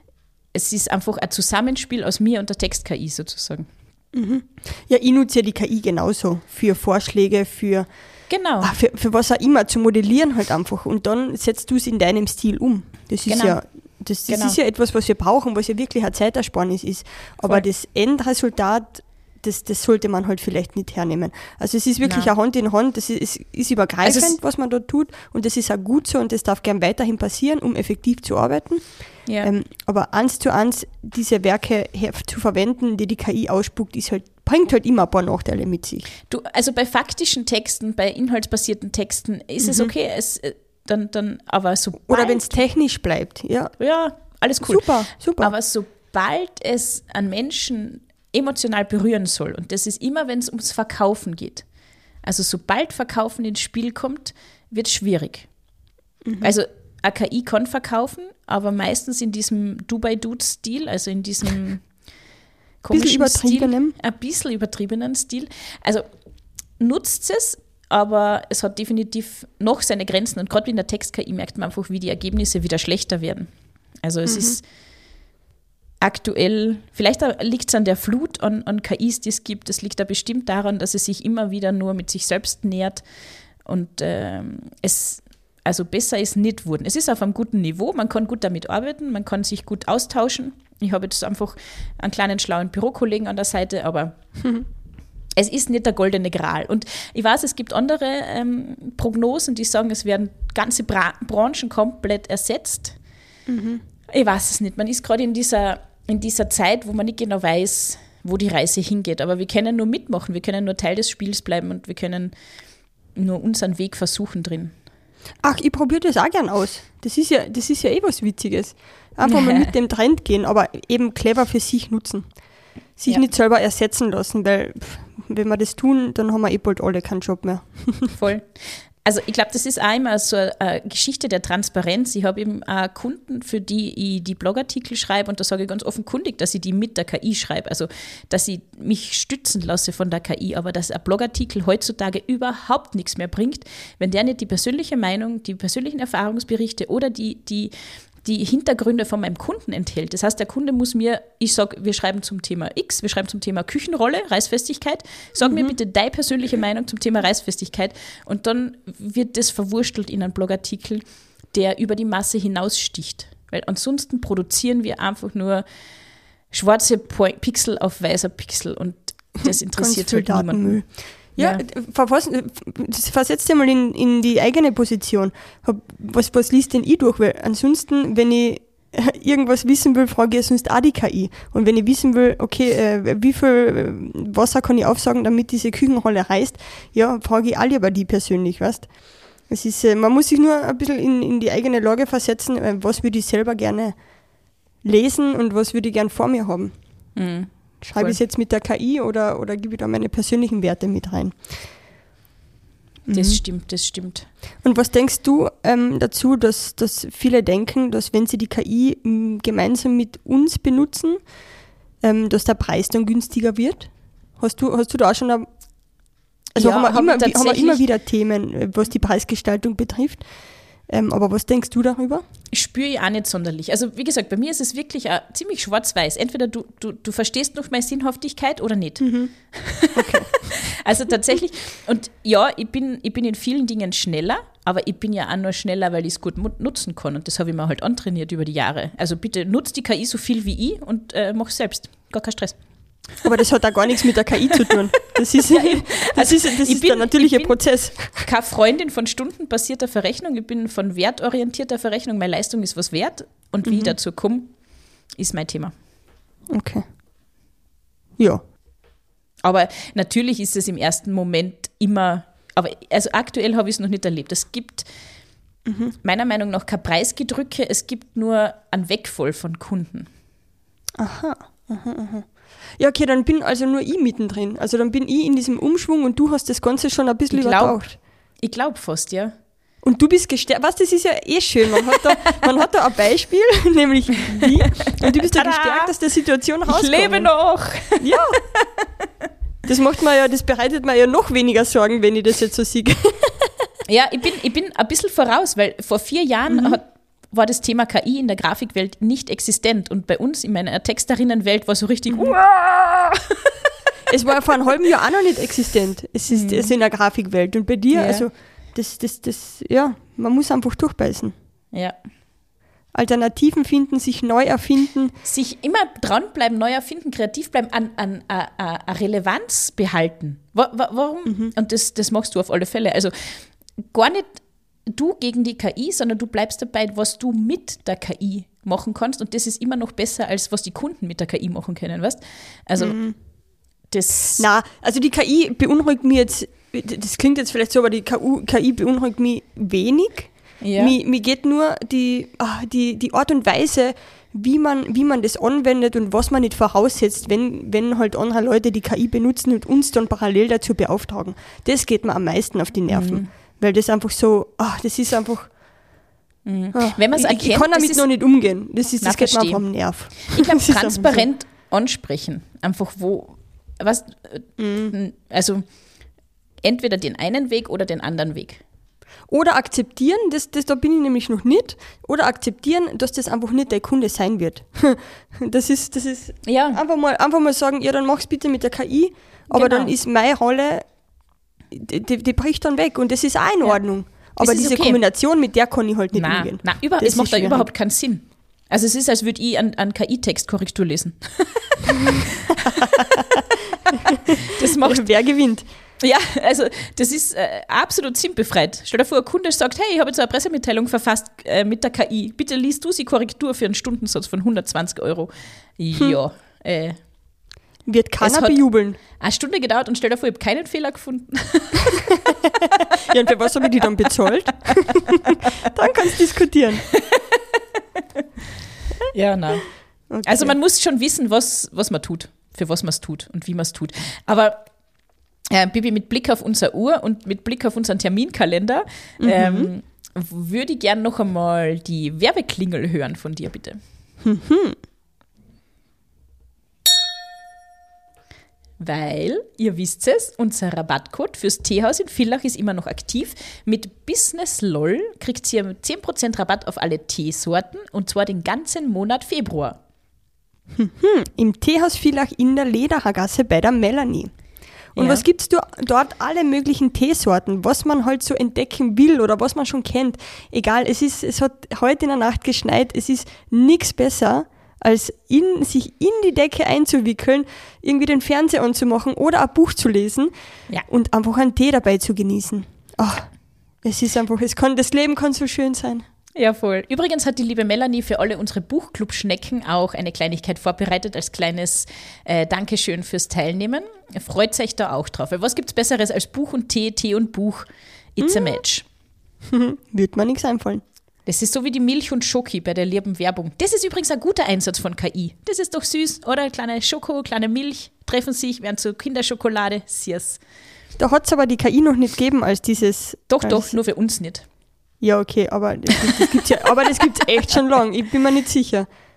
es ist einfach ein Zusammenspiel aus mir und der Text-K I sozusagen. Mhm. Ja, ich nutze ja die K I genauso für Vorschläge, für, Genau. ah, für, für was auch immer, zu modellieren halt einfach. Und dann setzt du es in deinem Stil um. Das ist Genau. ja das, das Genau. ist ja etwas, was wir brauchen, was ja wirklich eine Zeitersparnis ist. Aber Voll. das Endresultat, das, das sollte man halt vielleicht nicht hernehmen. Also es ist wirklich Nein. eine Hand in Hand, das ist, es ist übergreifend, Also es- was man da tut. Und das ist auch gut so und das darf gern weiterhin passieren, um effektiv zu arbeiten. Ja. Ähm, aber eins zu eins diese Werke her zu verwenden, die die K I ausspuckt, ist halt, bringt halt immer ein paar Nachteile mit sich. Du, also bei faktischen Texten, bei inhaltsbasierten Texten ist es okay, es, äh, dann, dann, aber sobald, Oder wenn es technisch bleibt, ja. ja, alles cool. Super, super. Aber sobald es an Menschen emotional berühren soll, und das ist immer, wenn es ums Verkaufen geht, also sobald Verkaufen ins Spiel kommt, wird es schwierig. Also eine K I kann verkaufen, aber meistens in diesem Do-by-Do-Stil, also in diesem komischen übertriebenem. Stil, ein bisschen übertriebenen Stil. Also nutzt es, aber es hat definitiv noch seine Grenzen. Und gerade in der Text-K I merkt man einfach, wie die Ergebnisse wieder schlechter werden. Also es ist aktuell, vielleicht liegt es an der Flut an, an K Is, die es gibt. Es liegt da bestimmt daran, dass es sich immer wieder nur mit sich selbst nähert. Und ähm, es also besser ist nicht wurden. Es ist auf einem guten Niveau, man kann gut damit arbeiten, man kann sich gut austauschen. Ich habe jetzt einfach einen kleinen schlauen Bürokollegen an der Seite, aber es ist nicht der goldene Gral. Und ich weiß, es gibt andere ähm, Prognosen, die sagen, es werden ganze Bra- Branchen komplett ersetzt. Mhm. Ich weiß es nicht. Man ist gerade in dieser, in dieser Zeit, wo man nicht genau weiß, wo die Reise hingeht. Aber wir können nur mitmachen, wir können nur Teil des Spiels bleiben und wir können nur unseren Weg versuchen drin. Ach, ich probiere das auch gern aus. Das ist ja, das ist ja eh was Witziges. Einfach mal mit dem Trend gehen, aber eben clever für sich nutzen. Sich Ja. nicht selber ersetzen lassen, weil pff, wenn wir das tun, dann haben wir eh bald alle keinen Job mehr. Voll. Also ich glaube, das ist auch immer so eine Geschichte der Transparenz. Ich habe eben auch Kunden, für die ich die Blogartikel schreibe und da sage ich ganz offenkundig, dass ich die mit der K I schreibe. Also dass ich mich stützen lasse von der K I, aber dass ein Blogartikel heutzutage überhaupt nichts mehr bringt, wenn der nicht die persönliche Meinung, die persönlichen Erfahrungsberichte oder die, die die Hintergründe von meinem Kunden enthält. Das heißt, der Kunde muss mir, ich sage, wir schreiben zum Thema X, wir schreiben zum Thema Küchenrolle, Reißfestigkeit, sag mhm. mir bitte deine persönliche Meinung zum Thema Reißfestigkeit und dann wird das verwurstelt in einen Blogartikel, der über die Masse hinaussticht. Weil ansonsten produzieren wir einfach nur schwarze Pixel auf weißer Pixel und das interessiert halt niemanden. Ja, ja. Verfass, versetzt dir mal in, in die eigene Position. Was, was liest denn ich durch? Weil ansonsten, wenn ich irgendwas wissen will, frage ich sonst auch die K I. Und wenn ich wissen will, okay, äh, wie viel Wasser kann ich aufsagen, damit diese Küchenrolle reißt, ja, frage ich auch lieber die persönlich, weißt? Es ist, äh, man muss sich nur ein bisschen in, in die eigene Lage versetzen, äh, was würde ich selber gerne lesen und was würde ich gerne vor mir haben. Mhm. Schreibe ich es jetzt mit der K I oder, oder gebe ich da meine persönlichen Werte mit rein? Das mhm. stimmt, das stimmt. Und was denkst du ähm, dazu, dass, dass viele denken, dass wenn sie die K I m, gemeinsam mit uns benutzen, ähm, dass der Preis dann günstiger wird? Hast du, hast du da auch schon eine, also ja, haben, wir hab immer, ich haben wir immer wieder Themen, was die Preisgestaltung betrifft? Ähm, aber was denkst du darüber? Spüre ich auch nicht sonderlich. Also wie gesagt, bei mir ist es wirklich auch ziemlich schwarz-weiß. Entweder du, du, du verstehst noch meine Sinnhaftigkeit oder nicht. Mhm. Okay. Also tatsächlich, und ja, ich bin, ich bin in vielen Dingen schneller, aber ich bin ja auch nur schneller, weil ich es gut nutzen kann. Und das habe ich mir halt antrainiert über die Jahre. Also bitte nutzt die K I so viel wie ich und äh, mach es selbst. Gar kein Stress. Aber das hat auch gar nichts mit der K I zu tun. Das ist, ja, das ist, das ist bin, der natürliche Prozess. Keine Freundin von stundenbasierter Verrechnung, ich bin von wertorientierter Verrechnung. Meine Leistung ist was wert und wie mhm. ich dazu komme, ist mein Thema. Okay. Ja. Aber natürlich ist es im ersten Moment immer, aber also aktuell habe ich es noch nicht erlebt. Es gibt mhm. meiner Meinung nach kein Preisgedrücke, es gibt nur einen Wegfall von Kunden. Aha, aha, aha. Ja, okay, dann bin also nur ich mittendrin. Also dann bin ich in diesem Umschwung und du hast das Ganze schon ein bisschen ich glaub, übertaucht. Ich glaube fast, ja. Und du bist gestärkt. Weißt du, das ist ja eh schön. Man hat da, man hat da ein Beispiel, nämlich wie. Und du bist ja gestärkt aus der Situation rausgekommen. Ich lebe noch. Ja. Das macht mir ja, das bereitet mir ja noch weniger Sorgen, wenn ich das jetzt so sehe. Ja, ich bin, ich bin ein bisschen voraus, weil vor vier Jahren mhm. hat, war das Thema K I in der Grafikwelt nicht existent. Und bei uns in meiner Texterinnenwelt war so richtig mhm. Es war vor einem halben Jahr auch noch nicht existent. Es ist mhm. es in der Grafikwelt. Und bei dir, ja. also das, das, das, ja, man muss einfach durchbeißen. Ja. Alternativen finden, sich neu erfinden. Sich immer dranbleiben, neu erfinden, kreativ bleiben, an, an, an, an Relevanz behalten. Warum? Mhm. Und das, das machst du auf alle Fälle. Also gar nicht du gegen die K I, sondern du bleibst dabei, was du mit der K I machen kannst. Und das ist immer noch besser, als was die Kunden mit der K I machen können, weißt? Also mhm. das... Na, also die K I beunruhigt mich jetzt, das klingt jetzt vielleicht so, aber die K I beunruhigt mich wenig. Ja. Mir, mir geht nur die, ach, die, die Art und Weise, wie man, wie man das anwendet und was man nicht voraussetzt, wenn, wenn halt andere Leute die K I benutzen und uns dann parallel dazu beauftragen. Das geht mir am meisten auf die Nerven. Mhm. Weil das einfach so, ach, das ist einfach... Mhm. Ach, wenn man es erkennt, ich, ich kann damit ist, noch nicht umgehen. Das, ist, das geht mir einfach am Nerv. Ich glaube, transparent so. ansprechen. Einfach wo, was, mhm. also entweder den einen Weg oder den anderen Weg. Oder akzeptieren, das, das, da bin ich nämlich noch nicht, oder akzeptieren, dass das einfach nicht der Kunde sein wird. Das ist, das ist ja. einfach, mal, einfach mal sagen, ja, dann mach's bitte mit der K I, aber genau. dann ist meine Rolle, die, die, die bricht dann weg und das ist auch in Ordnung. Ja. Aber diese okay. Kombination, mit der kann ich halt nicht nein, umgehen. Nein, über, es macht da überhaupt keinen Sinn. Also es ist, als würde ich an, an K I-Textkorrektur lesen. Das macht... Wer gewinnt? Ja, also das ist äh, absolut sinnbefreit. Stell dir vor, ein Kunde sagt, hey, ich habe jetzt eine Pressemitteilung verfasst äh, mit der K I. Bitte liest du sie Korrektur für einen Stundensatz von hundertzwanzig Euro. Ja. Hm. Äh, Wird keiner bejubeln. Eine Stunde gedauert und stell dir vor, ich habe keinen Fehler gefunden. Ja, und für was habe ich die dann bezahlt? Dann kannst du diskutieren. Ja, nein. Okay. Also man muss schon wissen, was, was man tut, für was man es tut und wie man es tut. Aber Äh, Bibi, mit Blick auf unsere Uhr und mit Blick auf unseren Terminkalender mhm. ähm, würde ich gerne noch einmal die Werbeklingel hören von dir, bitte. Mhm. Weil, ihr wisst es, unser Rabattcode fürs Teehaus in Villach ist immer noch aktiv. Mit BusinessLOL kriegt ihr zehn Prozent Rabatt auf alle Teesorten und zwar den ganzen Monat Februar. Mhm. Im Teehaus Villach in der Lederergasse bei der Melanie. Und ja. was gibt's du dort? Alle möglichen Teesorten, was man halt so entdecken will oder was man schon kennt. Egal, es ist, es hat heute in der Nacht geschneit, es ist nichts besser, als in, sich in die Decke einzuwickeln, irgendwie den Fernseher anzumachen oder ein Buch zu lesen ja. und einfach einen Tee dabei zu genießen. Ach, es ist einfach, es kann, das Leben kann so schön sein. Ja, voll. Übrigens hat die liebe Melanie für alle unsere Buchclub-Schnecken auch eine Kleinigkeit vorbereitet als kleines äh, Dankeschön fürs Teilnehmen. Freut euch da auch drauf. Weil was gibt's Besseres als Buch und Tee, Tee und Buch? It's mm. a match. Wird mir nichts einfallen. Das ist so wie die Milch und Schoki bei der lieben Werbung. Das ist übrigens ein guter Einsatz von K I. Das ist doch süß, oder? Kleine Schoko, kleine Milch treffen sich, werden zu Kinderschokolade. Süß. Da hat es aber die K I noch nicht gegeben als dieses... Doch, als doch, nur für uns nicht. Ja, okay, aber das, das gibt's ja, aber das gibt's echt schon lang. Ich bin mir nicht sicher.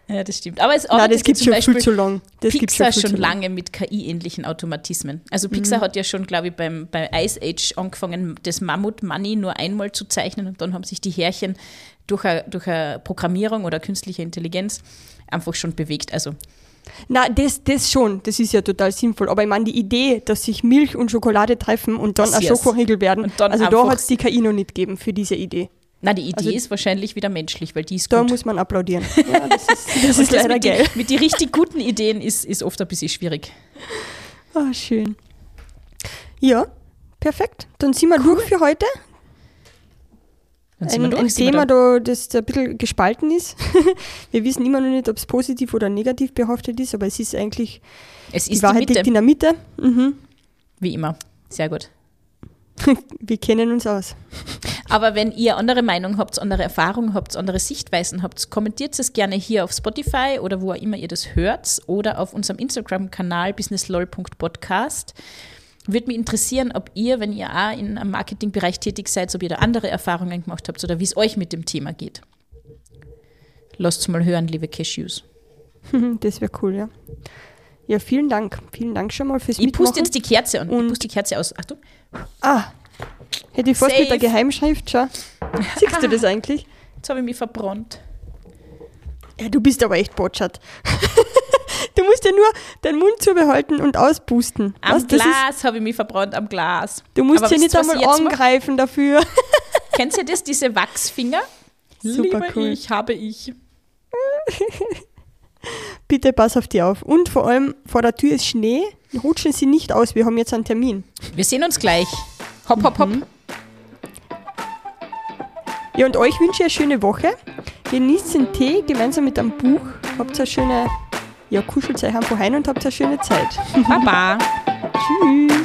Ja, das stimmt. Aber es Nein, das arbeitet gibt zum schon Beispiel viel zu lang. Das gibt's Pixar viel schon zu lang. lange mit K I-ähnlichen Automatismen. Also Pixar Mhm. hat ja schon, glaube ich, beim, bei Ice Age angefangen, das Mammut Money nur einmal zu zeichnen und dann haben sich die Härchen durch eine, durch eine Programmierung oder künstliche Intelligenz einfach schon bewegt. Also Na, das, das schon, das ist ja total sinnvoll. Aber ich meine, die Idee, dass sich Milch und Schokolade treffen und dann ein Yes. Schokoriegel werden, Und dann also da einfach- hat es die K I noch nicht gegeben für diese Idee. na, die Idee Also- ist wahrscheinlich wieder menschlich, weil die ist Da gut. muss man applaudieren. Ja, das ist, das Und ist leider mit, die, geil. mit die richtig guten Ideen ist, ist oft ein bisschen schwierig. Ah, schön. Ja, perfekt. Dann sind wir durch für heute. Dann sind wir Ein, durch, ein sind wir Thema, da. da, das ein bisschen gespalten ist. Wir wissen immer noch nicht, ob es positiv oder negativ behaftet ist, aber es ist eigentlich, Es die ist die Wahrheit Mitte, liegt in der Mitte. Mhm. wie immer. Sehr gut. Wir kennen uns aus. Aber wenn ihr andere Meinung habt, andere Erfahrungen habt, andere Sichtweisen habt, kommentiert es gerne hier auf Spotify oder wo auch immer ihr das hört oder auf unserem Instagram-Kanal businesslol punkt podcast. Würde mich interessieren, ob ihr, wenn ihr auch in einem Marketingbereich tätig seid, ob ihr da andere Erfahrungen gemacht habt oder wie es euch mit dem Thema geht. Lasst mal hören, liebe Cashews. Das wäre cool, ja. Ja, vielen Dank. Vielen Dank schon mal fürs Ich Mitmachen. puste jetzt die Kerze an. Ich Und- puste die Kerze aus. Achtung. Ah, hätte ich fast Safe. mit der Geheimschrift schon. Siehst du das eigentlich? Jetzt habe ich mich verbrannt. Ja, du bist aber echt botschert. Du musst ja nur deinen Mund zubehalten und auspusten. Am Was, das ist, Glas habe ich mich verbrannt, am Glas. du musst Aber ja nicht wisst ihr, was einmal ich jetzt mache? angreifen dafür. Kennt ihr das, diese Wachsfinger? Super Liebe cool. ich, habe ich. Bitte pass auf die auf. Und vor allem, vor der Tür ist Schnee. Rutschen Sie nicht aus, wir haben jetzt einen Termin. Wir sehen uns gleich. Hopp, hopp, hopp. Ja, und euch wünsche ich eine schöne Woche. Genießt den Tee gemeinsam mit einem Buch. Habt eine schöne, ja, kuschelt euch einfach ein und habt eine schöne Zeit. Baba. Tschüss.